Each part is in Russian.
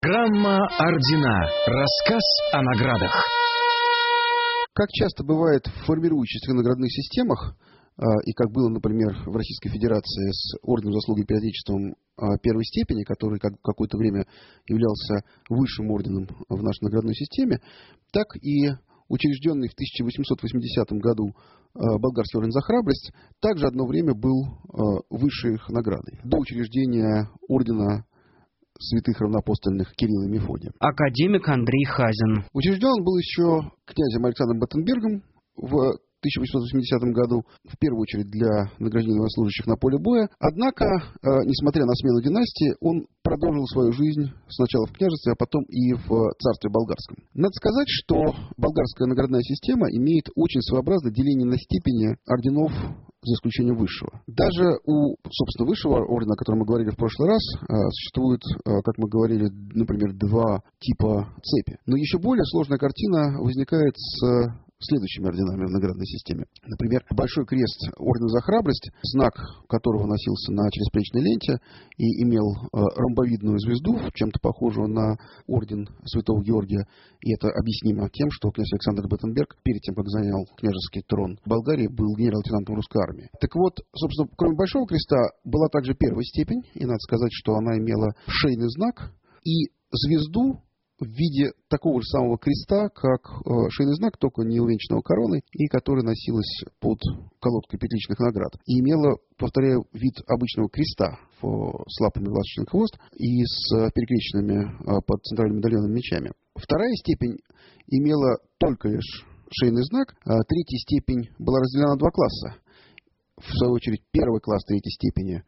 Программа «Ордена». Рассказ о наградах. Как часто бывает в формирующихся наградных системах, и как было, например, в Российской Федерации с Орденом Заслуги перед Отечеством первой степени, который какое-то время являлся высшим орденом в нашей наградной системе, так и учрежденный в 1880 году Болгарский орден за храбрость также одно время был высшей их наградой до учреждения ордена святых равноапостольных Кирилла и Мефодия. Академик Андрей Хазин. Учрежден он был еще князем Александром Баттенбергом в 1880 году, в первую очередь для награждения военнослужащих на поле боя. Однако, несмотря на смену династии, он продолжил свою жизнь сначала в княжестве, а потом и в царстве болгарском. Надо сказать, что болгарская наградная система имеет очень своеобразное деление на степени орденов, за исключением высшего. Даже у, собственно, высшего ордена, о котором мы говорили в прошлый раз, существует, как мы говорили, например, два типа цепи. Но еще более сложная картина возникает с следующими орденами в наградной системе. Например, Большой крест ордена за храбрость, знак которого носился на черезплечной ленте и имел ромбовидную звезду, чем-то похожую на орден Святого Георгия. И это объяснимо тем, что князь Александр Баттенберг, перед тем, как занял княжеский трон Болгарии, был генерал-лейтенантом русской армии. Так вот, собственно, кроме Большого креста, была также первая степень, и надо сказать, что она имела шейный знак и звезду в виде такого же самого креста, как шейный знак, только не увенчанного короной, и которая носилась под колодкой петличных наград. И имела, повторяю, вид обычного креста с лапами в ласточный хвост и с перекрещенными под центральным медальоном мечами. Вторая степень имела только лишь шейный знак, а третья степень была разделена на два класса. В свою очередь, первый класс третьей степени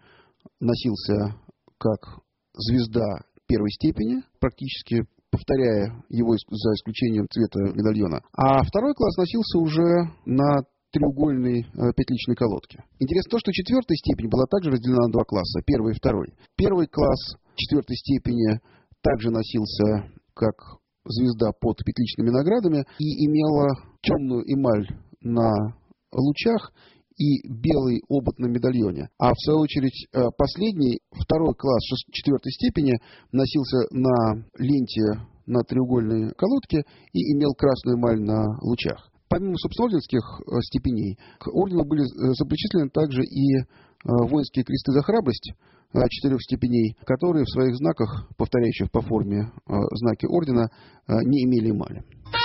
носился как звезда первой степени, практически повторяя его за исключением цвета медальона. А второй класс носился уже на треугольной петличной колодке. Интересно то, что четвертая степень была также разделена на два класса, первый и второй. Первый класс четвертой степени также носился как звезда под петличными наградами и имела темную эмаль на лучах и белый обод на медальоне. А в свою очередь последний, второй класс четвертой степени, носился на ленте на треугольной колодке и имел красную эмаль на лучах. Помимо, собственно, орденских степеней, к ордену были запричислены также и воинские кресты за храбрость 4 степеней, которые в своих знаках, повторяющих по форме знаки ордена, не имели эмали.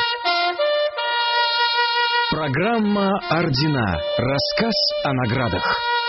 Программа «Ордена». Рассказ о наградах.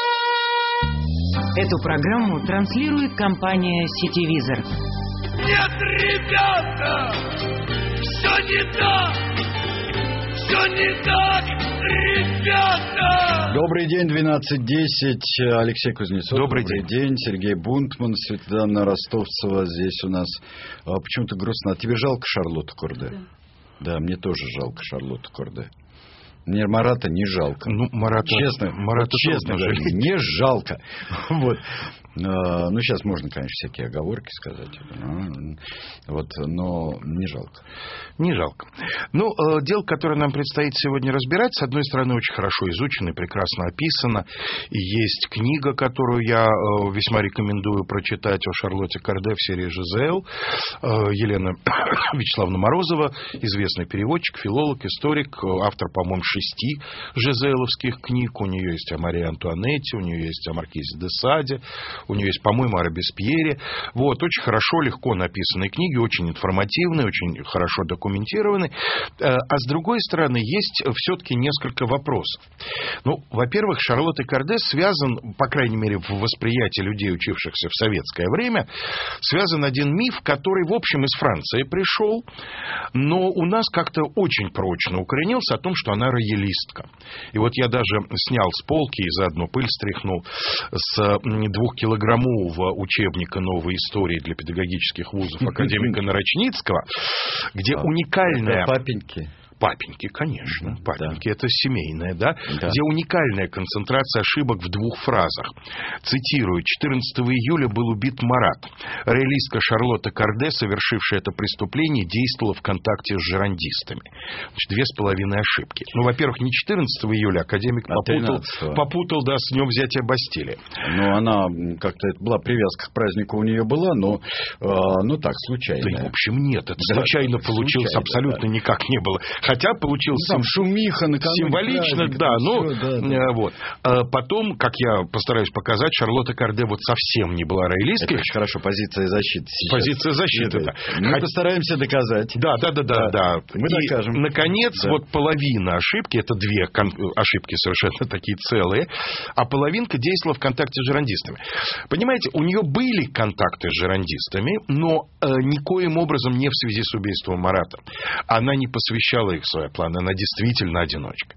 Эту программу транслирует компания «Сетевизор». Нет, ребята! Все не так! Все не так, ребята! Добрый день, 12:10. Алексей Кузнецов. Добрый день. Сергей Бунтман, Светлана Ростовцева. Здесь у нас почему-то грустно. А тебе жалко Шарлотту Корде? Да, мне тоже жалко Шарлотту Корде. Мне Марата не жалко. Ну, Марата честно говорю, не жалко. Вот. Ну, сейчас можно, конечно, всякие оговорки сказать. Вот, но не жалко. Не жалко. Ну, дело, которое нам предстоит сегодня разбирать, с одной стороны, очень хорошо изучено и прекрасно описано. И есть книга, которую я весьма рекомендую прочитать о Шарлотте Корде в серии «Жизель». Елена Вячеславовна Морозова, известный переводчик, филолог, историк, автор, по-моему, 6 жизеловских книг. У нее есть о Марии Антуанетте, у нее есть о Маркизе де Саде, у нее есть, по-моему, о Робеспьере. Вот, очень хорошо, легко написанные книги, очень информативные, очень хорошо документированные. А с другой стороны, есть все-таки несколько вопросов. Ну, во-первых, Шарлоттой Корде связан, по крайней мере, в восприятии людей, учившихся в советское время, связан один миф, который, в общем, из Франции пришел, но у нас как-то очень прочно укоренился о том, что она роялистка. И вот я даже снял с полки и заодно пыль стряхнул с 2-килограммового учебника новой истории для педагогических вузов академика Нарочницкого, где уникальная... Папеньки. Папеньки, конечно. Папеньки, это семейное, да? Где уникальная концентрация ошибок в двух фразах. Цитирую. 14 июля был убит Марат. Роялистка Шарлотта Корде, совершившая это преступление, действовала в контакте с жерандистами. Значит, 2,5 ошибки. Ну, во-первых, не 14 июля академик попутал, да, с днем взятия Бастилии. Ну, она как-то, это была привязка к празднику у нее была, но так, случайно. Да, в общем, нет, это случайно получилось, абсолютно никак не было. Хотя получилось шумиха, символично, да, вот. Потом, как я постараюсь показать, Шарлотта Корде вот совсем не была роялисткой. Это очень хорошо, позиция защиты сейчас. Позиция защиты, да. Мы постараемся доказать. Да. Мы докажем. И, наконец, вот половина ошибки, это 2 ошибки совершенно такие целые, а половинка действовала в контакте с жерандистами. Понимаете, у нее были контакты с жерандистами, но никоим образом не в связи с убийством Марата. Она не посвящала их в свои планы, она действительно одиночка.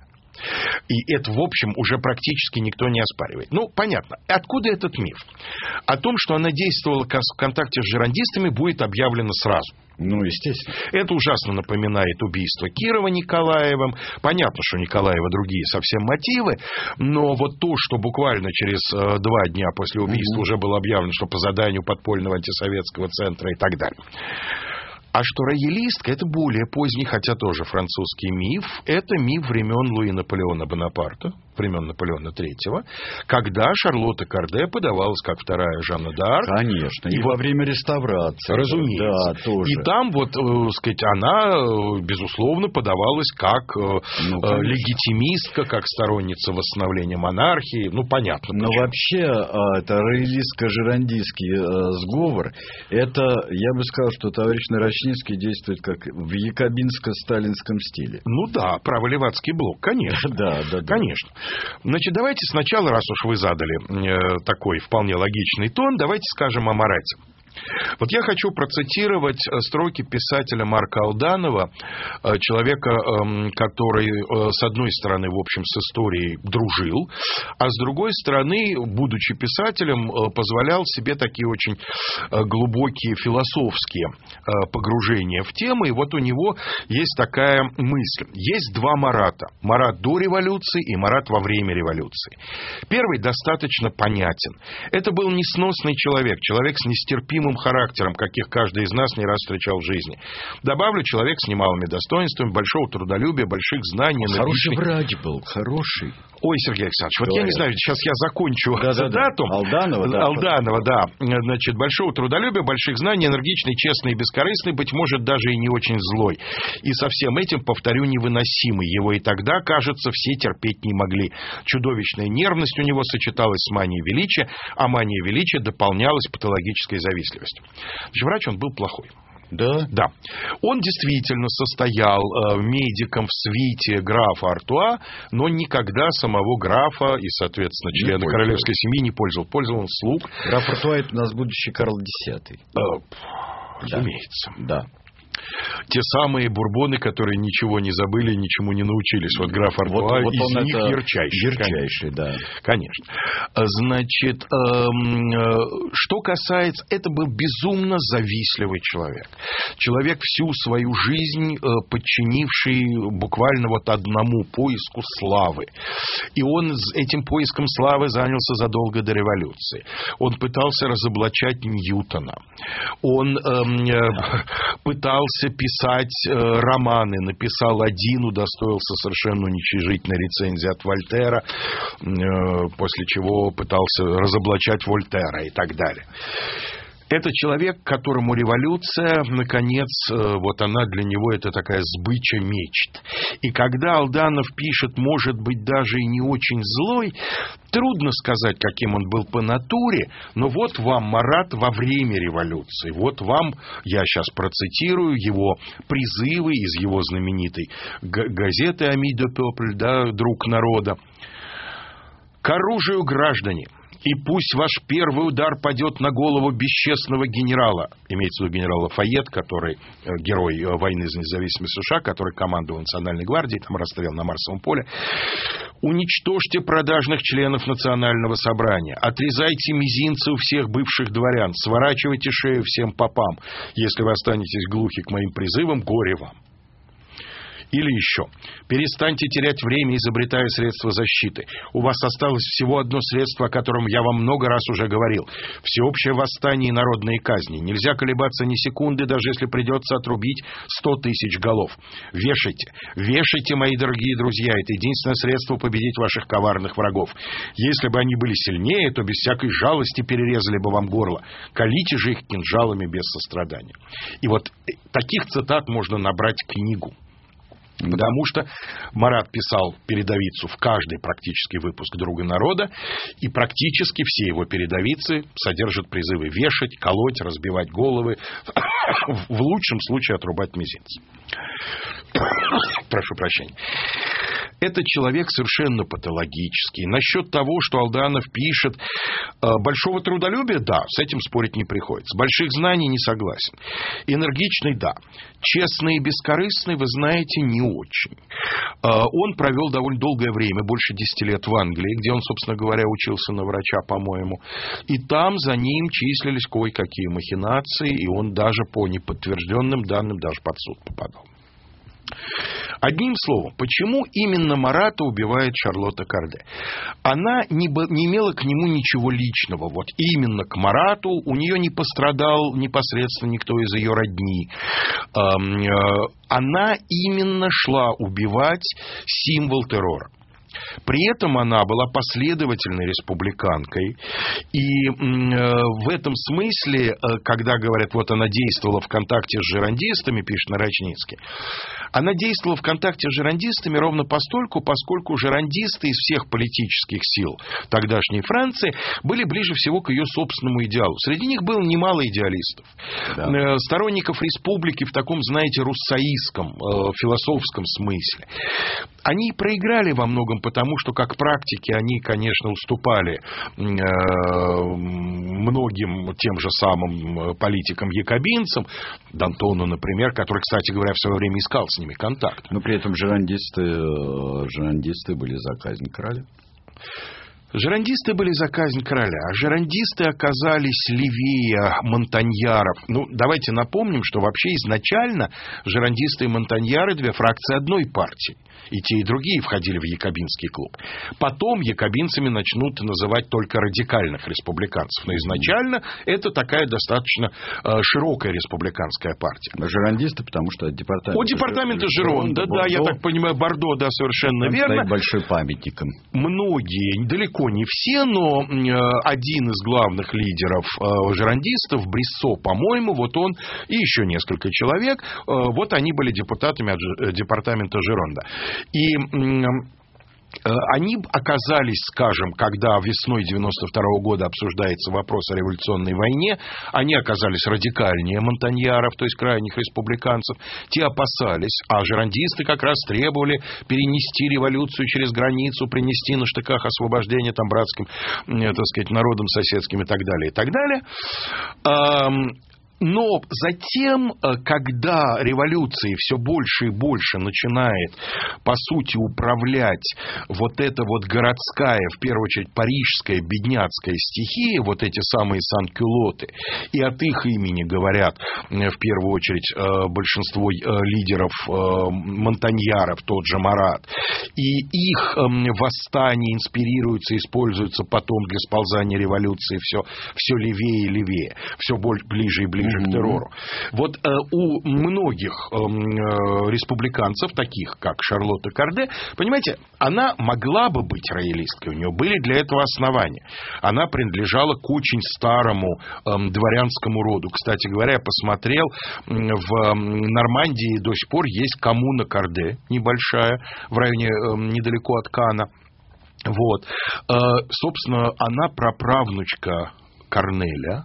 И это, в общем, уже практически никто не оспаривает. Ну, понятно. Откуда этот миф? О том, что она действовала в контакте с жерандистами, будет объявлено сразу. Ну, естественно. Это ужасно напоминает убийство Кирова Николаевым. Понятно, что у Николаева другие совсем мотивы, но вот то, что буквально через 2 дня после убийства уже было объявлено, что по заданию подпольного антисоветского центра и так далее. А что роялистка, это более поздний, хотя тоже французский миф. Это миф времен Луи Наполеона Бонапарта, времен Наполеона III, когда Шарлотта Корде подавалась как вторая Жанна д'Арк. Конечно, и во время реставрации. Разумеется. Да, тоже. И там, вот, сказать, она, безусловно, подавалась как легитимистка, как сторонница восстановления монархии. Ну, понятно. Но вообще, это роялистско-жерандистский сговор, это, я бы сказал, что товарищ Нарочницкий действует как в якобинско-сталинском стиле. Ну да, праволевацкий блок, конечно. Да. Конечно. Значит, давайте сначала, раз уж вы задали такой вполне логичный тон, давайте скажем о Марате. Вот я хочу процитировать строки писателя Марка Алданова, человека, который, с одной стороны, в общем, с историей дружил, а с другой стороны, будучи писателем, позволял себе такие очень глубокие философские погружения в тему. И вот у него есть такая мысль. Есть 2 Марата. Марат до революции и Марат во время революции. Первый достаточно понятен. Это был несносный человек с нестерпимым характером, каких каждый из нас не раз встречал в жизни. Добавлю, человек с немалыми достоинствами, большого трудолюбия, больших знаний. Хороший врач был, хороший. Ой, Сергей Александрович, вот я не знаю, сейчас я закончу цитату. Алданова, да. Значит, большого трудолюбия, больших знаний, энергичный, честный и бескорыстный, быть может, даже и не очень злой. И со всем этим, повторю, невыносимый. Его и тогда, кажется, все терпеть не могли. Чудовищная нервность у него сочеталась с манией величия, а мания величия дополнялась патологической завистливостью. Значит, врач он был плохой. Да. Он действительно состоял медиком в свите графа Артуа, но никогда самого графа и, соответственно, члена королевской семьи не пользовал. Пользовал он слуг. Граф Артуа — это у нас будущий Карл X. Разумеется. Да. Те самые бурбоны, которые ничего не забыли, ничему не научились. Вот граф Артуа из них ярчайший. Да. Конечно. Значит, что касается... Это был безумно завистливый человек. Человек, всю свою жизнь подчинивший буквально вот одному поиску славы. И он этим поиском славы занялся задолго до революции. Он пытался разоблачать Ньютона. Он пытался писать романы, написал 1, удостоился совершенно уничижительной рецензии от Вольтера, после чего пытался разоблачать Вольтера и так далее. Это человек, которому революция, наконец, вот она для него это такая сбыча мечт. И когда Алданов пишет, может быть, даже и не очень злой, трудно сказать, каким он был по натуре, но вот вам Марат во время революции. Вот вам, я сейчас процитирую его призывы из его знаменитой газеты «Ami de peuple», да, «Друг народа». «К оружию, граждане! И пусть ваш первый удар падет на голову бесчестного генерала», имеется в виду генерал Лафайет, который герой войны за независимость США, который командовал Национальной гвардией, там расстрелял на Марсовом поле. «Уничтожьте продажных членов Национального собрания, отрезайте мизинцы у всех бывших дворян, сворачивайте шею всем попам. Если вы останетесь глухи к моим призывам, горе вам». Или еще. Перестаньте терять время, изобретая средства защиты. У вас осталось всего одно средство, о котором я вам много раз уже говорил. Всеобщее восстание и народные казни. Нельзя колебаться ни секунды, даже если придется отрубить 100 тысяч голов. Вешайте. Вешайте, мои дорогие друзья. Это единственное средство победить ваших коварных врагов. Если бы они были сильнее, то без всякой жалости перерезали бы вам горло. Колите же их кинжалами без сострадания. И вот таких цитат можно набрать книгу. Потому что Марат писал передовицу в каждый практически выпуск «Друга народа», и практически все его передовицы содержат призывы вешать, колоть, разбивать головы, в лучшем случае отрубать мизинцы. Прошу прощения. Этот человек совершенно патологический. Насчет того, что Алданов пишет, большого трудолюбия, да, с этим спорить не приходится. Больших знаний не согласен. Энергичный, да. Честный и бескорыстный, вы знаете, не очень. Он провел довольно долгое время, больше 10 лет в Англии, где он, собственно говоря, учился на врача, по-моему. И там за ним числились кое-какие махинации, и он даже по неподтвержденным данным даже под суд попадал. Одним словом, почему именно Марата убивает Шарлотта Корде? Она не имела к нему ничего личного. Вот именно к Марату у нее не пострадал непосредственно никто из ее родни. Она именно шла убивать символ террора. При этом она была последовательной республиканкой. И в этом смысле, когда говорят, вот она действовала в контакте с жерандистами, пишет Нарочницкий, она действовала в контакте с жерандистами ровно постольку, поскольку жерандисты из всех политических сил тогдашней Франции были ближе всего к ее собственному идеалу. Среди них было немало идеалистов. Да. Сторонников республики в таком, знаете, руссоистском, философском смысле. Они проиграли во многом потому, что как практики они, конечно, уступали многим тем же самым политикам-якобинцам, Д'Антону, например, который, кстати говоря, в свое время искал с ними контакт. Но при этом жерандисты были за казнь короля. Жерандисты были за казнь короля, а жерандисты оказались левее монтаньяров. Ну, давайте напомним, что вообще изначально жерандисты и монтаньяры — две фракции одной партии. И те, и другие входили в якобинский клуб. Потом якобинцами начнут называть только радикальных республиканцев. Но изначально это такая достаточно широкая республиканская партия. А жерандисты, потому что от департамента Жеронда, да, я так понимаю, Бордо, да, совершенно верно. Стоит большой памятником. Многие, далеко не все, но один из главных лидеров жерандистов, Бриссо, по-моему, вот он и еще несколько человек, вот они были депутатами от департамента Жеронда. И они оказались, скажем, когда весной 92 года обсуждается вопрос о революционной войне, они оказались радикальнее монтаньяров, то есть крайних республиканцев. Те опасались, а жерандисты как раз требовали перенести революцию через границу, принести на штыках освобождение там братским, так сказать, народам соседским и так далее, и так далее. Но затем, когда революции все больше и больше начинает, по сути, управлять вот эта вот городская, в первую очередь, парижская бедняцкая стихия, вот эти самые санкюлоты, и от их имени говорят, в первую очередь, большинство лидеров монтаньяров, тот же Марат, и их восстания инспирируются, используются потом для сползания революции все левее и левее, все ближе и ближе к террору. Вот у многих республиканцев, таких как Шарлотта Корде, понимаете, она могла бы быть роялисткой, у нее были для этого основания. Она принадлежала к очень старому дворянскому роду. Кстати говоря, я посмотрел, в Нормандии до сих пор есть коммуна Корде, небольшая, в районе недалеко от Кана. Вот. Собственно, она праправнучка Корнеля.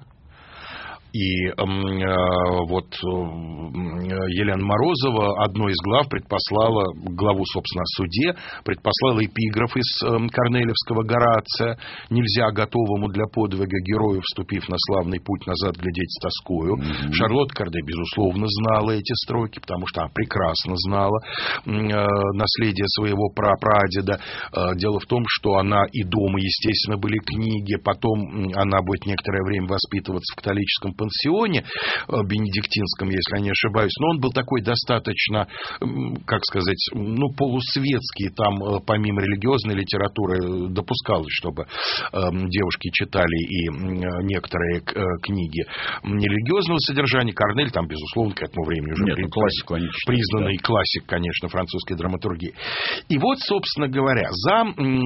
И вот Елена Морозова, одной из глав, предпослала, главу, собственно, о суде, предпослала эпиграф из корнелевского Горация: «Нельзя готовому для подвига герою, вступив на славный путь, назад глядеть с тоскою». Шарлотта Корде, безусловно, знала эти строки, потому что она прекрасно знала наследие своего прапрадеда. Дело в том, что она и дома, естественно, были книги, потом она будет некоторое время воспитываться в католическом пансионе бенедиктинском, если я не ошибаюсь, но он был такой достаточно, как сказать, полусветский, там помимо религиозной литературы допускалось, чтобы девушки читали и некоторые книги нерелигиозного содержания. Корнель там, безусловно, к этому времени уже признанный классик, конечно, французской драматургии. И вот, собственно говоря, за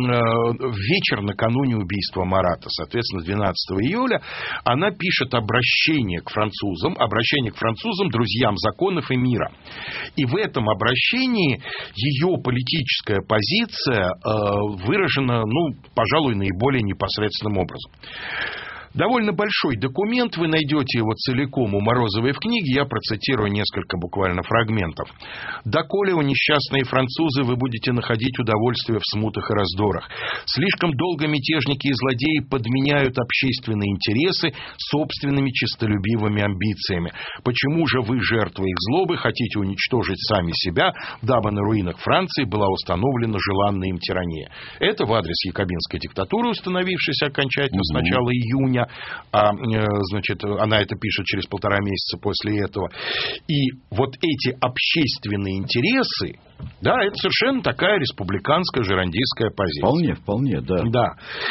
вечер накануне убийства Марата, соответственно, 12 июля, она пишет обращение к французам, друзьям законов и мира. И в этом обращении ее политическая позиция выражена, пожалуй, наиболее непосредственным образом. Довольно большой документ, вы найдете его целиком у Морозовой в книге, я процитирую несколько буквально фрагментов. «Доколе, о несчастные французы, вы будете находить удовольствие в смутах и раздорах. Слишком долго мятежники и злодеи подменяют общественные интересы собственными честолюбивыми амбициями. Почему же вы, жертвы их злобы, хотите уничтожить сами себя, дабы на руинах Франции была установлена желанная им тирания?» Это в адрес якобинской диктатуры, установившейся окончательно с начала июня. Значит, она это пишет через 1,5 месяца после этого. И вот эти общественные интересы, да, это совершенно такая республиканская жерандистская позиция. Вполне, да. Да.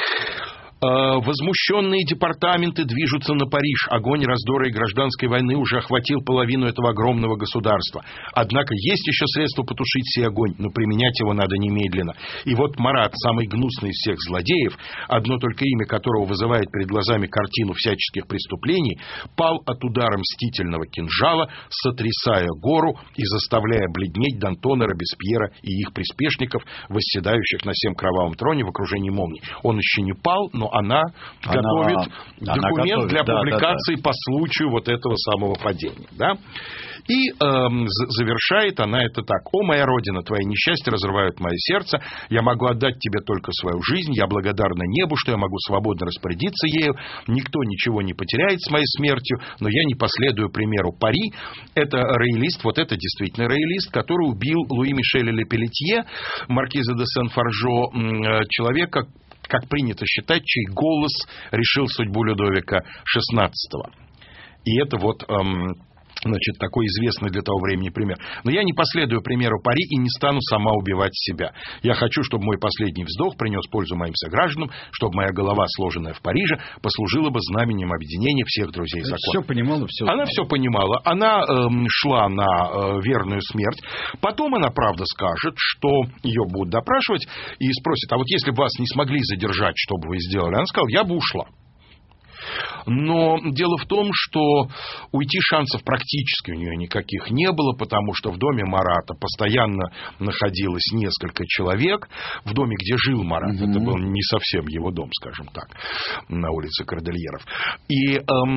Возмущенные департаменты движутся на Париж. Огонь раздора и гражданской войны уже охватил половину этого огромного государства. Однако есть еще средства потушить сей огонь, но применять его надо немедленно. И вот Марат, самый гнусный из всех злодеев, одно только имя которого вызывает перед глазами картину всяческих преступлений, пал от удара мстительного кинжала, сотрясая гору и заставляя бледнеть Д'Антона, Робеспьера и их приспешников, восседающих на сем кровавом троне в окружении молний. Он еще не пал, но она готовит документ для публикации по случаю вот этого самого падения. Да? И завершает она это так. «О, моя Родина, твои несчастья разрывают мое сердце. Я могу отдать тебе только свою жизнь. Я благодарна небу, что я могу свободно распорядиться ею. Никто ничего не потеряет с моей смертью, но я не последую примеру Пари». Это роялист, вот это действительно роялист, который убил Луи Мишеля Ле Пелетье, маркиза де Сен-Фаржо, человека, как принято считать, чей голос решил судьбу Людовика XVI. И это вот... Значит, такой известный для того времени пример. Но я не последую примеру Пари и не стану сама убивать себя. Я хочу, чтобы мой последний вздох принес пользу моим согражданам, чтобы моя голова, сложенная в Париже, послужила бы знаменем объединения всех друзей закона. Все понимала, все знала. Она все понимала. Она шла на верную смерть. Потом она, правда, скажет, что ее будут допрашивать и спросят: а вот если бы вас не смогли задержать, что бы вы сделали? Она сказала: я бы ушла. Но дело в том, что уйти шансов практически у нее никаких не было, потому что в доме Марата постоянно находилось несколько человек. В доме, где жил Марат, это был не совсем его дом, скажем так, на улице Кордильеров. И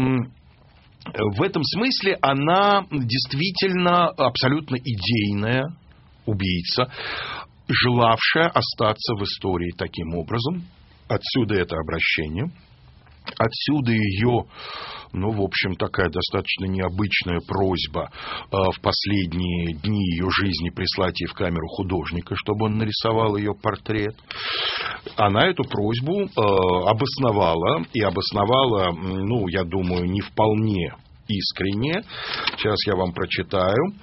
в этом смысле она действительно абсолютно идейная убийца, желавшая остаться в истории таким образом. Отсюда это обращение. Отсюда ее, в общем, такая достаточно необычная просьба в последние дни ее жизни прислать ей в камеру художника, чтобы он нарисовал ее портрет. Она эту просьбу обосновала, и обосновала, я думаю, не вполне искренне. Сейчас я вам прочитаю.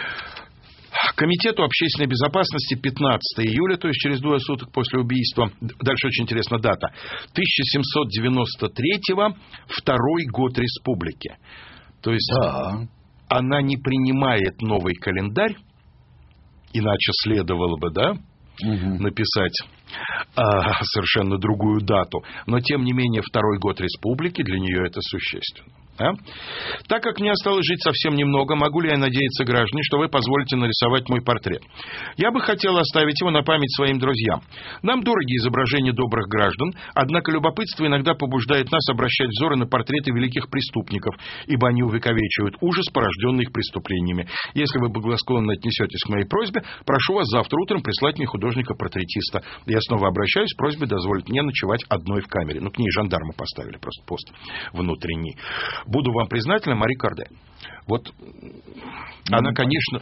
Комитету общественной безопасности 15 июля, то есть через 2 суток после убийства, дальше очень интересная дата, 1793-го, 2-й год республики. То есть она не принимает новый календарь, иначе следовало бы, написать совершенно другую дату, но тем не менее 2-й год республики для нее это существенно. Так как мне осталось жить совсем немного, могу ли я надеяться, граждане, что вы позволите нарисовать мой портрет? Я бы хотел оставить его на память своим друзьям. Нам дороги изображения добрых граждан, однако любопытство иногда побуждает нас обращать взоры на портреты великих преступников, ибо они увековечивают ужас, порожденный их преступлениями. Если вы благосклонно отнесетесь к моей просьбе, прошу вас завтра утром прислать мне художника-портретиста. Я снова обращаюсь с просьбой дозволить мне ночевать одной в камере. К ней жандармы поставили просто пост внутренний. Буду вам признательна, Мари Корде. Вот она, конечно,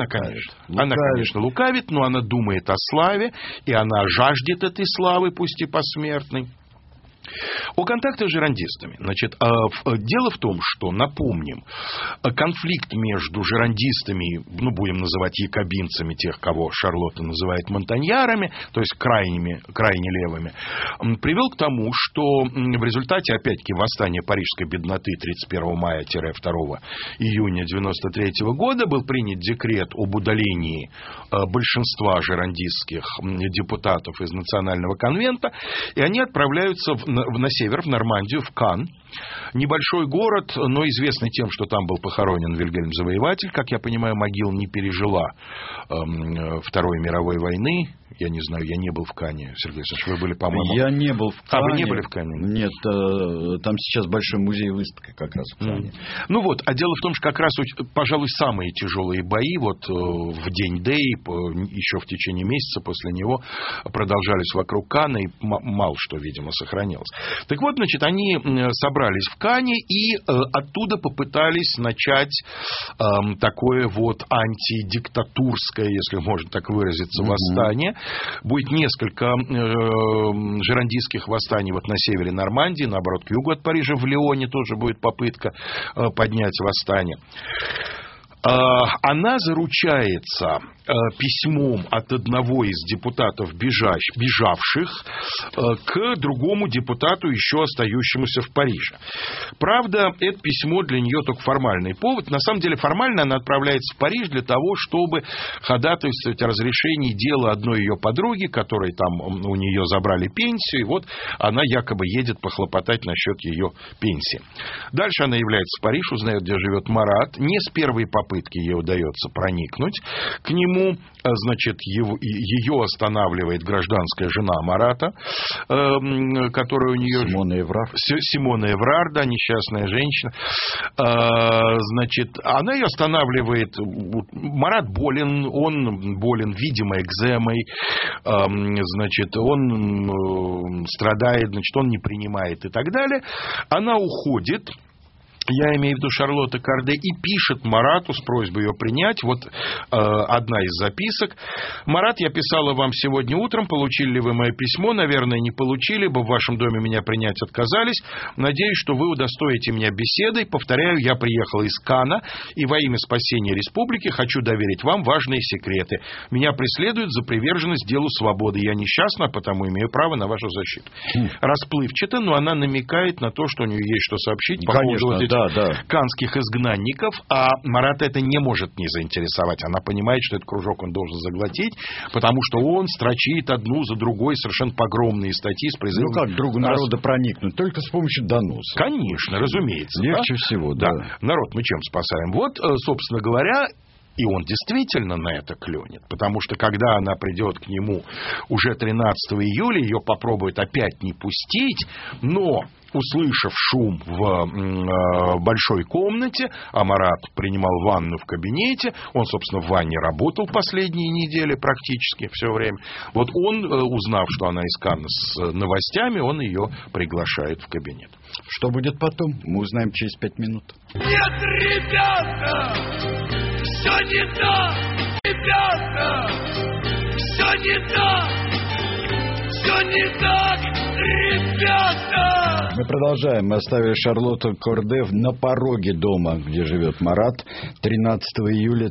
лукавит, но она думает о славе, и она жаждет этой славы, пусть и посмертной. О контактах с жерандистами. Значит, дело в том, что, напомним, конфликт между жерандистами, будем называть якобинцами, тех, кого Шарлотта называет монтаньярами, то есть крайне левыми, привел к тому, что в результате, опять-таки, восстания парижской бедноты 31 мая-2 июня 1993 года был принят декрет об удалении большинства жерандистских депутатов из Национального конвента, и они отправляются на север, в Нормандию, в Кан. Небольшой город, но известный тем, что там был похоронен Вильгельм Завоеватель. Как я понимаю, могила не пережила Второй мировой войны. Я не знаю, я не был в Кане. Сергей Александрович, вы были, по-моему... Я не был в Кане. Вы не были в Кане? Нет, там сейчас большой музей-выставка как раз в Кане. А дело в том, что как раз, пожалуй, самые тяжелые бои в день Дэй, еще в течение месяца после него, продолжались вокруг Кана, и мало что, видимо, сохранилось. Так вот, значит, они собрались в Кане и оттуда попытались начать такое антидиктатурское, если можно так выразиться, восстание. Будет несколько жерандистских восстаний на севере Нормандии, наоборот, к югу от Парижа, в Лионе тоже будет попытка поднять восстание. Она заручается письмом от одного из депутатов, бежавших, к другому депутату, еще остающемуся в Париже. Правда, это письмо для нее только формальный повод. На самом деле, формально она отправляется в Париж для того, чтобы ходатайствовать о разрешении дела одной ее подруги, которой там у нее забрали пенсию, и вот она якобы едет похлопотать насчет ее пенсии. Дальше она является в Париж, узнает, где живет Марат. Не с первой попытки ей удается проникнуть к нему. Значит, ее останавливает гражданская жена Марата, которая у нее... Симона Эврар, да, несчастная женщина. Значит, она ее останавливает. Марат болен, он болен, видимо, экземой. Значит, он страдает, значит, он не принимает и так далее. Она уходит. Я имею в виду Шарлотта Корде, и пишет Марату с просьбой ее принять. Вот одна из записок. «Марат, я писала вам сегодня утром. Получили ли вы мое письмо? Наверное, не получили, ибо в вашем доме меня принять отказались. Надеюсь, что вы удостоите меня беседой. Повторяю, я приехала из Кана, и во имя спасения республики хочу доверить вам важные секреты. Меня преследуют за приверженность делу свободы. Я несчастна, потому имею право на вашу защиту». Расплывчато, но она намекает на то, что у нее есть что сообщить по поводу канских изгнанников, а Марата это не может не заинтересовать. Она понимает, что этот кружок он должен заглотить, потому что он строчит одну за другой совершенно погромные статьи с призывом... как другу народа проникнуть? Только с помощью доноса. Конечно, разумеется. Легче всего, да. Народ мы чем спасаем? Вот, собственно говоря, и он действительно на это клюнет, потому что когда она придет к нему уже 13 июля, ее попробуют опять не пустить, но... Услышав шум в большой комнате, а Марат принимал ванну в кабинете, он, собственно, в ванне работал последние недели практически все время. Вот он, узнав, что она из Канна с новостями, он ее приглашает в кабинет. Что будет потом, мы узнаем через 5 минут. Нет, ребята, все не так, ребята, все не так, все не так, ребята. Мы продолжаем. Мы оставили Шарлотту Корде на пороге дома, где живет Марат, 13 июля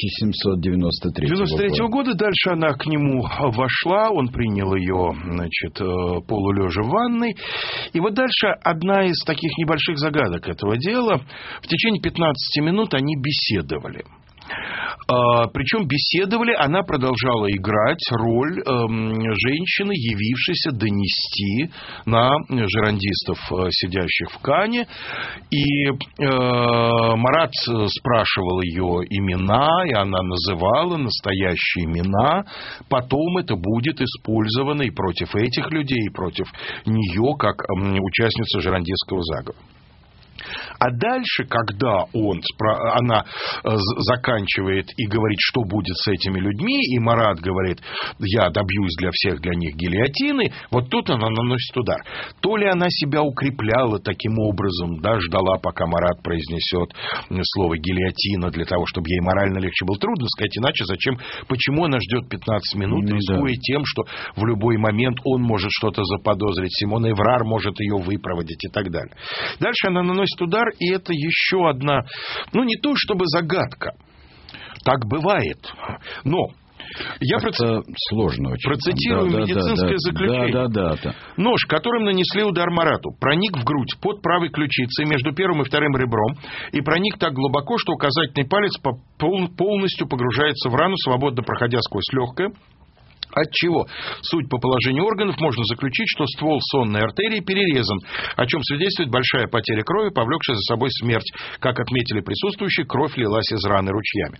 1793 года. Дальше она к нему вошла, он принял ее, значит, полулежа в ванной. И вот дальше одна из таких небольших загадок этого дела. В течение 15 минут они беседовали. Причем беседовали, она продолжала играть роль женщины, явившейся донести на жерандистов, сидящих в Кане. И Марат спрашивал ее имена, и она называла настоящие имена. Потом это будет использовано и против этих людей, и против нее, как участницы жерандистского заговора. А дальше, когда она заканчивает и говорит, что будет с этими людьми, и Марат говорит, я добьюсь для них гильотины, вот тут она наносит удар. То ли она себя укрепляла таким образом, да, ждала, пока Марат произнесет слово гильотина, для того, чтобы ей морально легче было. Трудно сказать иначе, почему она ждет 15 минут, рискуя тем, что в любой момент он может что-то заподозрить, Симона Эврар может ее выпроводить и так далее. Дальше она наносит удар, и это еще одна, не то чтобы загадка, так бывает, но я сложно очень. Процитирую медицинское заключение. Да. Нож, которым нанесли удар Марату, проник в грудь под правой ключицей между первым и вторым ребром и проник так глубоко, что указательный палец полностью погружается в рану, свободно проходя сквозь легкое. Отчего, судя по положению органов, можно заключить, что ствол сонной артерии перерезан, о чем свидетельствует большая потеря крови, повлекшая за собой смерть. Как отметили присутствующие, кровь лилась из раны ручьями.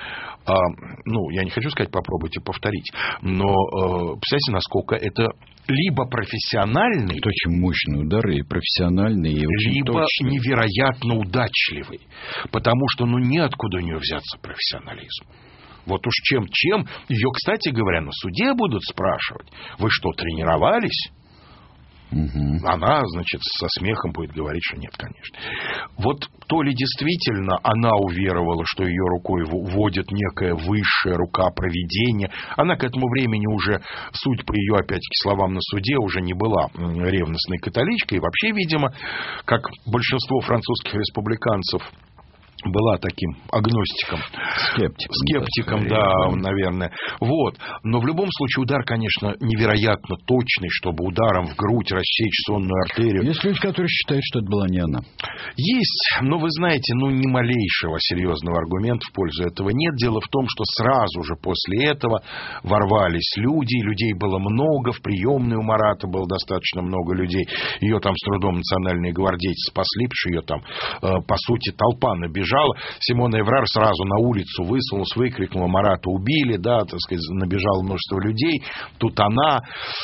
Я не хочу сказать, попробуйте повторить, но представьте, насколько это либо профессиональный... Это очень мощные удары, и профессиональные, и очень либо точные. Невероятно удачливый, потому что, неоткуда у нее взяться профессионализм. Вот уж чем. Ее, кстати говоря, на суде будут спрашивать. Вы что, тренировались? Угу. Она, со смехом будет говорить, что нет, конечно. Вот то ли действительно она уверовала, что ее рукой водит некая высшая рука провидения. Она к этому времени уже, судя по ее, опять-таки, словам на суде, уже не была ревностной католичкой. И вообще, видимо, как большинство французских республиканцев, была таким агностиком. Скептиком, да, наверное. Вот. Но в любом случае удар, конечно, невероятно точный, чтобы ударом в грудь рассечь сонную артерию. Есть люди, которые считают, что это была не она. Есть, но вы знаете, ни малейшего серьезного аргумента в пользу этого нет. Дело в том, что сразу же после этого ворвались люди, людей было много, в приемной у Марата было достаточно много людей. Ее там с трудом национальные гвардейцы спасли, потому что ее там, по сути, толпа набежала. Симона Эврар сразу на улицу высунулась, выкрикнула: Марата убили, да, так сказать, набежало множество людей. Тут она...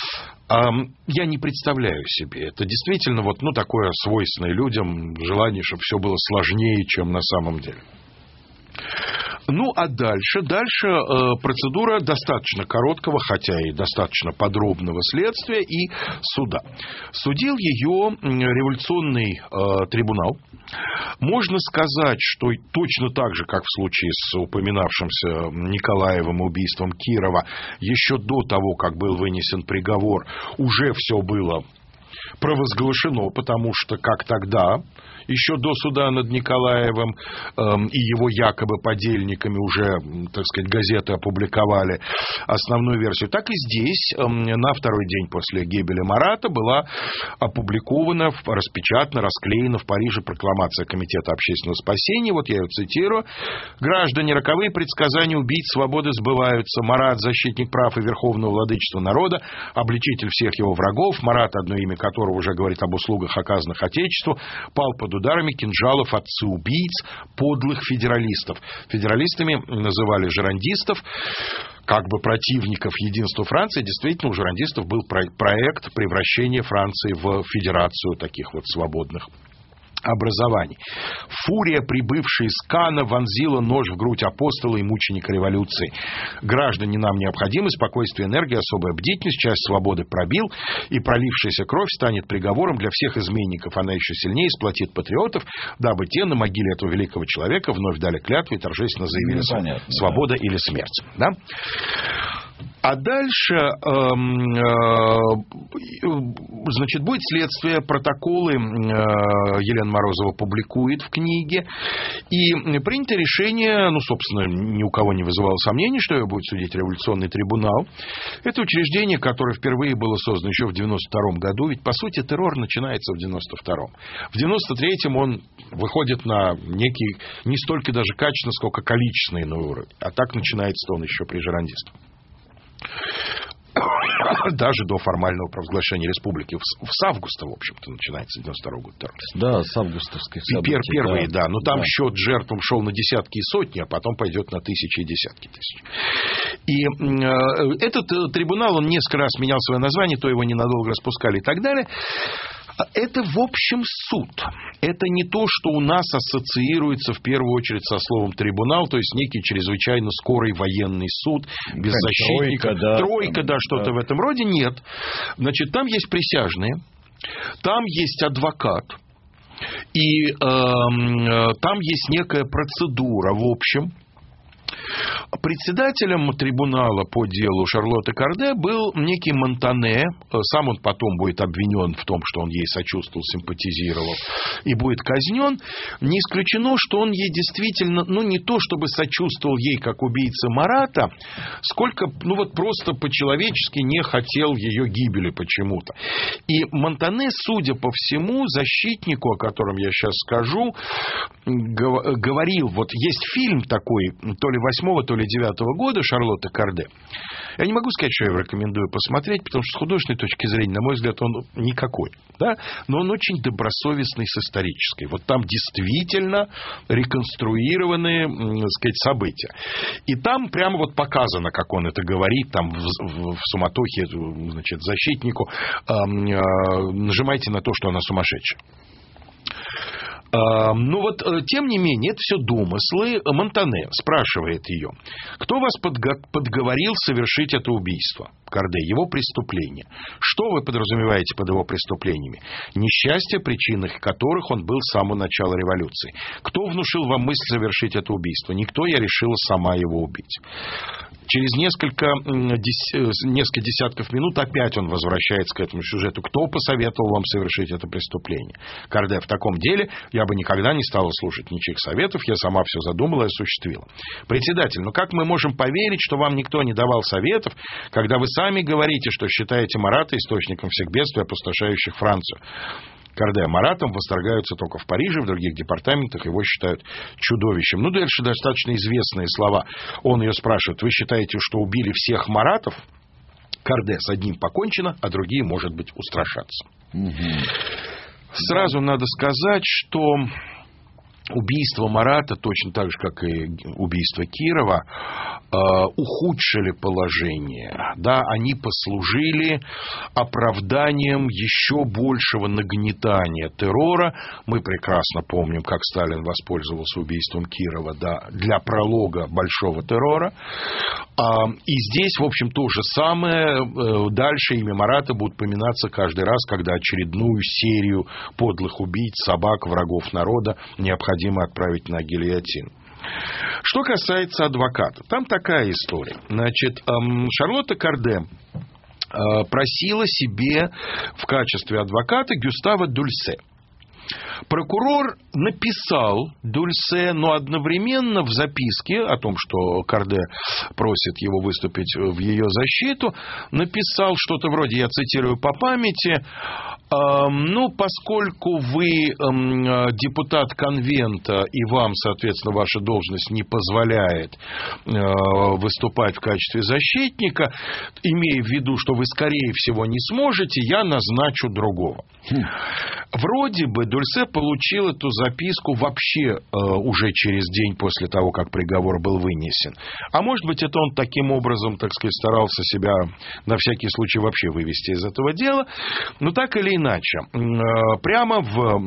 Я не представляю себе. Это действительно такое свойственное людям желание, чтобы все было сложнее, чем на самом деле. А дальше процедура достаточно короткого, хотя и достаточно подробного следствия и суда. Судил ее революционный трибунал. Можно сказать, что точно так же, как в случае с упоминавшимся Николаевым убийством Кирова, еще до того, как был вынесен приговор, уже все было провозглашено, потому что, как тогда, еще до суда над Николаевым и его якобы подельниками уже, так сказать, газеты опубликовали основную версию, так и здесь на второй день после гибели Марата была опубликована, распечатана, расклеена в Париже прокламация Комитета общественного спасения. Вот я ее цитирую. «Граждане, роковые предсказания убийц свободы сбываются. Марат, защитник прав и верховного владычества народа, обличитель всех его врагов. Марат, одно имя которого уже говорит об услугах, оказанных Отечеству, пал под ударами кинжалов отцы-убийц, подлых федералистов». Федералистами называли жерандистов, как бы противников единства Франции. Действительно, у жерандистов был проект превращения Франции в федерацию таких свободных образований. Фурия, прибывшая из Канна, вонзила нож в грудь апостола и мученика революции. Граждане, нам необходимы спокойствие, энергия, особая бдительность, часть свободы пробил, и пролившаяся кровь станет приговором для всех изменников. Она еще сильнее сплотит патриотов, дабы те на могиле этого великого человека вновь дали клятву и торжественно заявили: свобода или смерть. Да? А дальше, будет следствие, протоколы Елена Морозова публикует в книге, и принято решение, собственно, ни у кого не вызывало сомнений, что ее будет судить революционный трибунал. Это учреждение, которое впервые было создано еще в 92-м году, ведь, по сути, террор начинается в 92-м. В 93-м он выходит на некий, не столько даже качественный, сколько количественный уровень, а так начинается он еще при жерандистах. Даже до формального провозглашения республики. С августа, в общем-то, начинается 92 год террор. Да, с августовских событий. Первые, да. Но там счет жертвам шел на десятки и сотни, а потом пойдет на тысячи и десятки тысяч. И этот трибунал, он несколько раз менял свое название, то его ненадолго распускали и так далее. Это, в общем, суд. Это не то, что у нас ассоциируется в первую очередь со словом трибунал, то есть некий чрезвычайно скорый военный суд, без защитника. Тройка, да, что-то в этом роде. Нет. Значит, там есть присяжные, там есть адвокат, и там есть некая процедура, в общем. Председателем трибунала по делу Шарлотты Корде был некий Монтане. Сам он потом будет обвинен в том, что он ей сочувствовал, симпатизировал, и будет казнен. Не исключено, что он ей действительно, не то чтобы сочувствовал ей как убийце Марата, сколько, просто по-человечески не хотел ее гибели почему-то. И Монтане, судя по всему, защитнику, о котором я сейчас скажу, говорил, вот есть фильм такой, то ли 8-го, то ли 9-го года Шарлотта Корде. Я не могу сказать, что я его рекомендую посмотреть, потому что с художественной точки зрения, на мой взгляд, он никакой. Да? Но он очень добросовестный с исторической. Вот там действительно реконструированы, события. И там прямо вот показано, как он это говорит, там в суматохе, значит, защитнику, нажимайте на то, что она сумасшедшая. Тем не менее, это все домыслы. Монтане спрашивает ее: кто вас подговорил совершить это убийство? Корде: его преступление. Что вы подразумеваете под его преступлениями? Несчастье, причиной которых он был с самого начала революции. Кто внушил вам мысль совершить это убийство? Никто, я решила сама его убить. Через несколько десятков минут опять он возвращается к этому сюжету. Кто посоветовал вам совершить это преступление? Корде: в таком деле я бы никогда не стала слушать ничьих советов, я сама все задумала и осуществила. Председатель: как мы можем поверить, что вам никто не давал советов, когда вы сами говорите, что считаете Марата источником всех бедствий, опустошающих Францию? Корде: Маратом восторгаются только в Париже, в других департаментах его считают чудовищем. Дальше достаточно известные слова. Он ее спрашивает: вы считаете, что убили всех Маратов? Корде: с одним покончено, а другие, может быть, устрашатся. Сразу надо сказать, что убийство Марата, точно так же, как и убийство Кирова, ухудшили положение. Да, они послужили оправданием еще большего нагнетания террора. Мы прекрасно помним, как Сталин воспользовался убийством Кирова, да, для пролога большого террора. И здесь, в общем, то же самое. Дальше имя Марата будет поминаться каждый раз, когда очередную серию подлых убийц, собак, врагов народа необходимо отправить на гильотину. Что касается адвоката, там такая история. Значит, Шарлотта Корде просила себе в качестве адвоката Гюстава Дульсе. Прокурор написал Дульсе, но одновременно в записке о том, что Корде просит его выступить в ее защиту, написал что-то вроде, я цитирую по памяти: поскольку вы депутат конвента и вам, соответственно, ваша должность не позволяет выступать в качестве защитника, имея в виду, что вы, скорее всего, не сможете, я назначу другого. Вроде бы Дульсе получил эту записку вообще уже через день после того, как приговор был вынесен. А может быть, это он таким образом, так сказать, старался себя на всякий случай вообще вывести из этого дела. Но так или иначе, прямо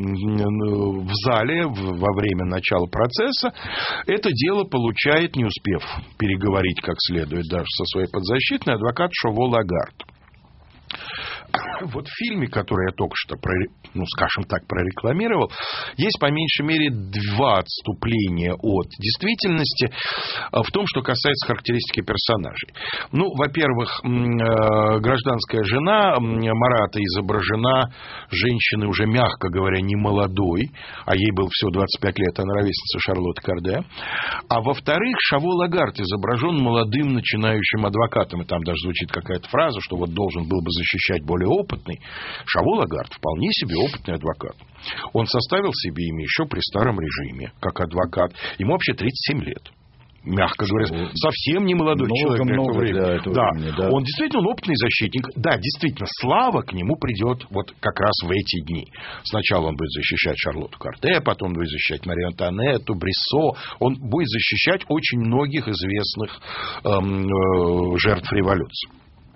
в зале во время начала процесса это дело получает, не успев переговорить как следует даже со своей подзащитной, адвокат Шово Лагард. Вот в фильме, который я только что, скажем так, прорекламировал, есть по меньшей мере два отступления от действительности в том, что касается характеристики персонажей. Во-первых, гражданская жена Марата изображена женщиной уже, мягко говоря, не молодой, а ей было всего 25 лет, она ровесница Шарлотты Корде. А во-вторых, Шово Лагард изображен молодым начинающим адвокатом, и там даже звучит какая-то фраза, что вот должен был бы защищать более опытный. Шово Лагард вполне себе опытный адвокат. Он составил себе имя еще при старом режиме, как адвокат. Ему вообще 37 лет. Мягко говоря, совсем не молодой человек для этого времени. Да. Он действительно опытный защитник. Да, действительно, слава к нему придет вот как раз в эти дни. Сначала он будет защищать Шарлотту Корде, потом он будет защищать Марию Антуанетту, Бриссо. Он будет защищать очень многих известных жертв революции.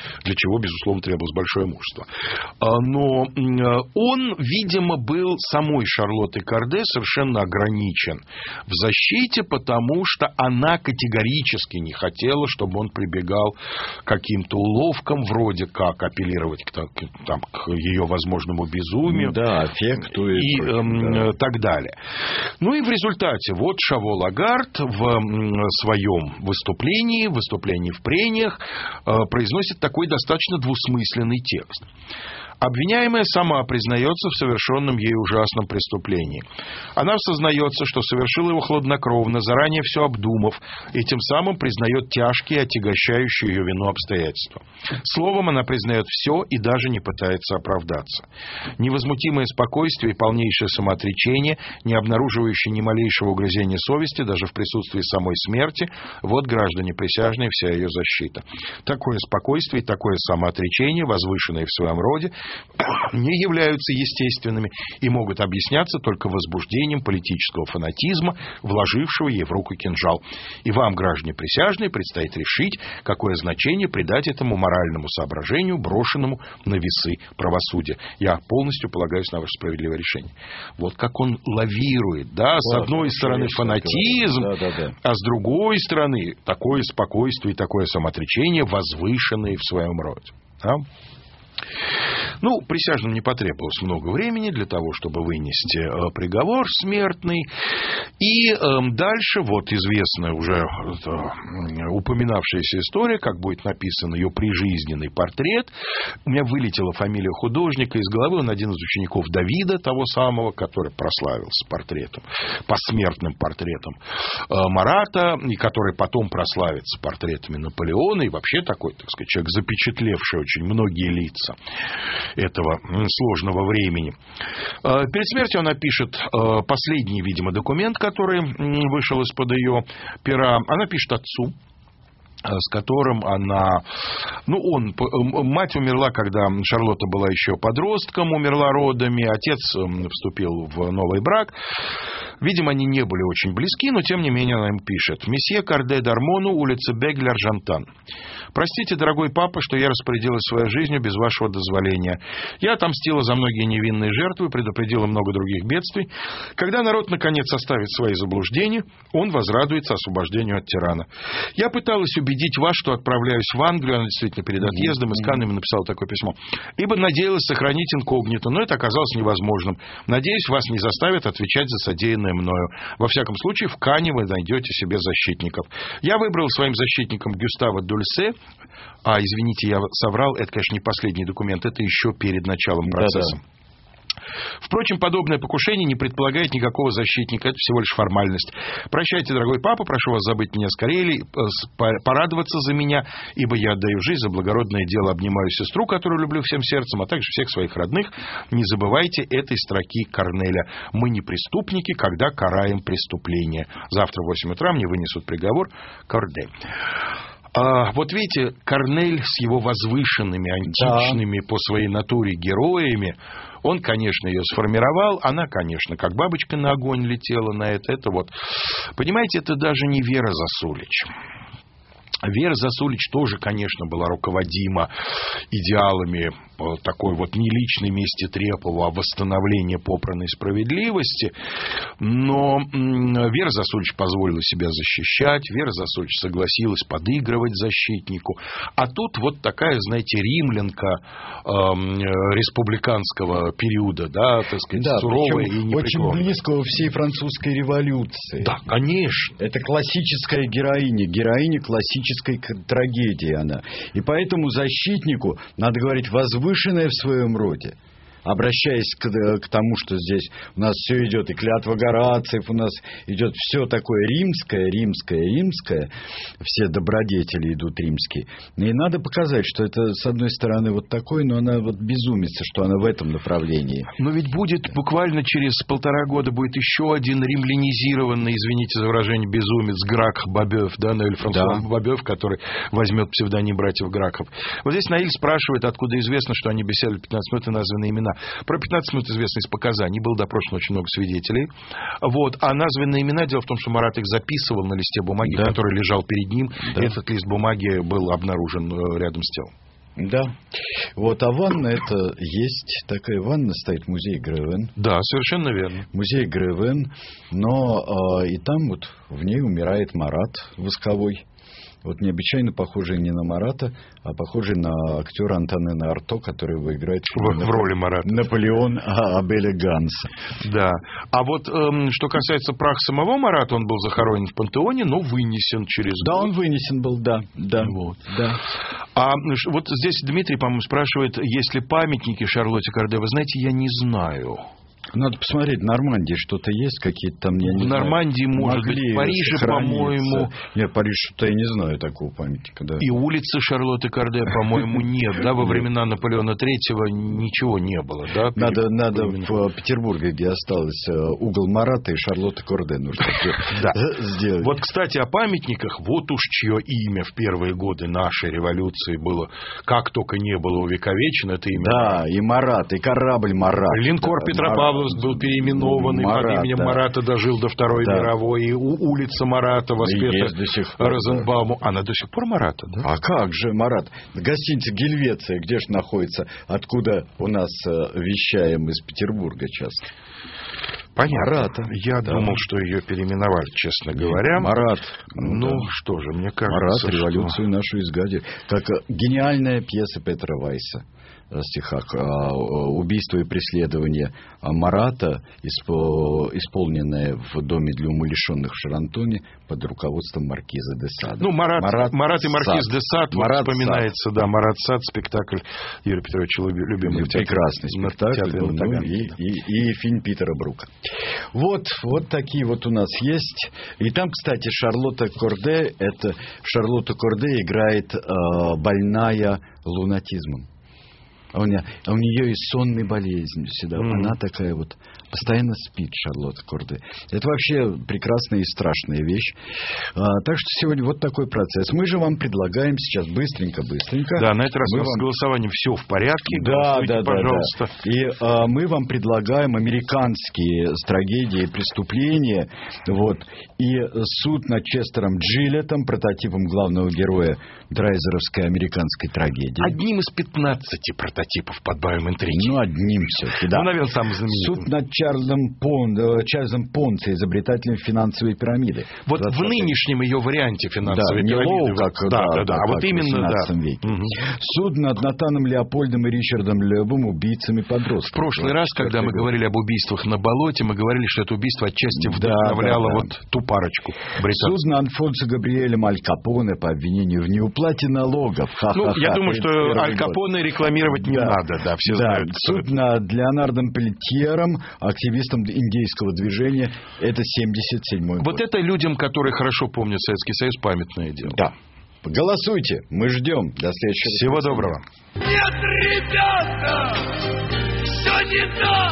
для чего, безусловно, требовалось большое мужество. Но он, видимо, был самой Шарлоттой Корде совершенно ограничен в защите, потому что она категорически не хотела, чтобы он прибегал к каким-то уловкам, вроде как апеллировать к ее возможному безумию. Да, аффекту и так далее. Ну и в результате вот Шаво Лагард в своем выступлении в прениях, произносит такой достаточно двусмысленный текст. Обвиняемая сама признается в совершенном ей ужасном преступлении. Она сознается, что совершила его хладнокровно, заранее все обдумав, и тем самым признает тяжкие, отягощающие ее вину обстоятельства. Словом, она признает все и даже не пытается оправдаться. Невозмутимое спокойствие и полнейшее самоотречение, не обнаруживающее ни малейшего угрызения совести, даже в присутствии самой смерти, вот, граждане присяжные, вся ее защита. Такое спокойствие и такое самоотречение, возвышенное в своем роде, не являются естественными и могут объясняться только возбуждением политического фанатизма, вложившего ей в руку кинжал. И вам, граждане присяжные, предстоит решить, какое значение придать этому моральному соображению, брошенному на весы правосудия. Я полностью полагаюсь на ваше справедливое решение. Вот как он лавирует, да, с одной стороны фанатизм, а с другой стороны такое спокойствие и такое самоотречение, возвышенные в своем роде. Да? Ну, присяжным не потребовалось много времени для того, чтобы вынести приговор смертный. И дальше вот известная уже упоминавшаяся история, как будет написан ее прижизненный портрет. У меня вылетела фамилия художника из головы. Он один из учеников Давида, того самого, который прославился портретом, посмертным портретом Марата, и который потом прославится портретами Наполеона. И вообще такой, так сказать, человек, запечатлевший очень многие лица этого сложного времени. Перед смертью она пишет последний, видимо, документ, который вышел из-под ее пера. Она пишет отцу, с которым она... Мать умерла, когда Шарлотта была еще подростком, умерла родами, отец вступил в новый брак. Видимо, они не были очень близки, но, тем не менее, она им пишет. «Месье Корде Дармону, улица Бегль-Аржантан. Простите, дорогой папа, что я распорядилась своей жизнью без вашего дозволения. Я отомстила за многие невинные жертвы, предупредила много других бедствий. Когда народ, наконец, оставит свои заблуждения, он возрадуется освобождению от тирана. Я пыталась убедить вас, что отправляюсь в Англию, она действительно перед отъездом из Канны написала такое письмо, ибо надеялась сохранить инкогнито, но это оказалось невозможным. Надеюсь, вас не заставят отвечать за содеянное мною. Во всяком случае, в Канне вы найдете себе защитников. Я выбрал своим защитником Гюстава Дульсе. Извините, я соврал, это, конечно, не последний документ, это еще перед началом процесса. Да-да. Впрочем, подобное покушение не предполагает никакого защитника, это всего лишь формальность. Прощайте, дорогой папа, прошу вас забыть меня скорее, порадоваться за меня, ибо я отдаю жизнь за благородное дело, обнимаю сестру, которую люблю всем сердцем, а также всех своих родных. Не забывайте этой строки Корнеля. Мы не преступники, когда караем преступление. Завтра в 8 утра мне вынесут приговор. Корде». Вот видите, Корнель с его возвышенными, античными по своей натуре героями, он, конечно, ее сформировал, она, конечно, как бабочка на огонь летела на это. Это вот, понимаете, это даже не Вера Засулич. Вера Засулич тоже, конечно, была руководима идеалами такой вот не личной мести Трепова, а восстановления попранной справедливости. Но Вера Засулич позволила себя защищать, Вера Засулич согласилась подыгрывать защитнику. А тут вот такая, знаете, римлянка республиканского периода, да, так сказать, да, суровая и непреклонная. Очень близкого всей французской революции. Да, конечно. Это классическая героиня классической трагедии она. И поэтому защитнику, надо говорить, возвышенная в своем роде. Обращаясь к тому, что здесь у нас все идет, и клятва Горациев, у нас идет все такое римское, все добродетели идут римские. И надо показать, что это, с одной стороны, вот такое, но она вот безумица, что она в этом направлении. Но ведь будет буквально через 1,5 года будет еще один римлянизированный, извините за выражение, безумец Грак Бабёв, да, Наиль Франсуа Бабёв, который возьмет псевдоним братьев Граков. Вот здесь Наиль спрашивает, откуда известно, что они беседовали 15 минут и названы имена. Про 15 минут известно из показаний. Было допрошено очень много свидетелей. Вот. А названные имена, дело в том, что Марат их записывал на листе бумаги, который лежал перед ним. Да. Этот лист бумаги был обнаружен рядом с телом. Да. Вот, а ванна это есть такая ванна, стоит музей Гревен. Да, совершенно верно. Музей Гревен, но и там вот в ней умирает Марат восковой. Вот необычайно похожий не на Марата, а похожий на актера Антонена Арто, который его играет в роли Марата. Наполеон Абеля Ганса. Да. А вот что касается праха самого Марата, он был захоронен в пантеоне, но вынесен через год. Да, он вынесен был, да. Вот. Да. А вот здесь Дмитрий, по-моему, спрашивает, есть ли памятники Шарлотте Корде. Вы знаете, я не знаю. Надо посмотреть, в Нормандии что-то есть, какие-то там, я не знаю. В Нормандии, может быть, в Париже, по-моему. Нет, Париж, что-то я не знаю такого памятника, да. И улицы Шарлотты Корде, по-моему, нет. Да, во времена Наполеона Третьего ничего не было, да? Надо в Петербурге, где осталось угол Марата и Шарлотты Корде, нужно сделать. Вот, кстати, о памятниках. Вот уж чье имя в первые годы нашей революции было, как только не было увековечено, это имя. Да, и Марат, и корабль Марат. Линкор Петропавловск был переименованный, под именем Марата дожил до Второй мировой, и улица Марата воспета Розенбауму. Она до сих пор Марата, да? А как же Марат? Гостиница Гельвеция, где же находится, откуда у нас вещаем из Петербурга часто? Понятно. Марата. Я думал, что ее переименовали, честно говоря. Марат. Ну, что же, мне кажется, Марат, революцию нашу изгадил. Как гениальная пьеса Петра Вайса в стихах «Убийство и преследование Марата», исполненное в доме для умалишенных в Шарантоне под руководством маркиза де Сада. Ну, Марат и маркиз де Сад вспоминается, да, Марат Сад, спектакль Юрия Петровича любимый. Прекрасный спектакль был, и фильм Питера Брука. Вот такие вот у нас есть. И там, кстати, Шарлотта Корде играет больная лунатизмом. А у нее и сонная болезнь всегда. Она такая вот постоянно спит, Шарлотта Корде. Это вообще прекрасная и страшная вещь. Так что сегодня вот такой процесс. Мы же вам предлагаем сейчас быстренько. Да, на этот раз у нас с голосованием все в порядке. Да, пожалуйста. Да. И мы вам предлагаем американские трагедии и преступления. Вот. И суд над Честером Джилеттом, прототипом главного героя драйзеровской американской трагедии. Одним из 15 прототипов, подбавим интриги. Ну, одним все-таки, да. Ну, наверное, самым знаменитым. Суд над Чарльзом Понци, изобретателем финансовой пирамиды. Вот в нынешнем ее варианте финансовой пирамиды. Не Лоу, как а вот именно, в 18 веке. Суд над Натаном Леопольдом и Ричардом Лебом, убийцами подростков. В прошлый раз, когда мы говорили об убийствах на болоте, мы говорили, что это убийство отчасти вдохновляло вот ту парочку британцев. Суд на Альфонсо Габриэлем Аль Капоне по обвинению в неуплате налогов. Я думаю, что Аль Капоне рекламировать не надо, все знают. Суд над Леонардом Пельтьером, активистом индейского движения, это 77-й год. Вот это людям, которые хорошо помнят Советский Союз, памятное дело. Да. Голосуйте, мы ждем. До следующего. Всего доброго. Нет, ребята, все не так.